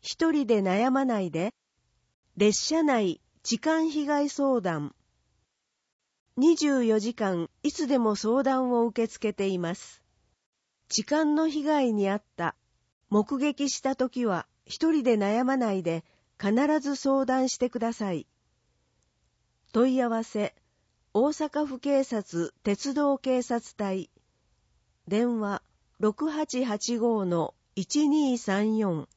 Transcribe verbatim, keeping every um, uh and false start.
一人で悩まないで、列車内痴漢被害相談。にじゅうよじかんいつでも相談を受け付けています。痴漢の被害に遭った、目撃したときは一人で悩まないで必ず相談してください。問い合わせ、大阪府警察鉄道警察隊。電話 ろくはちはちご のいちにーさんよん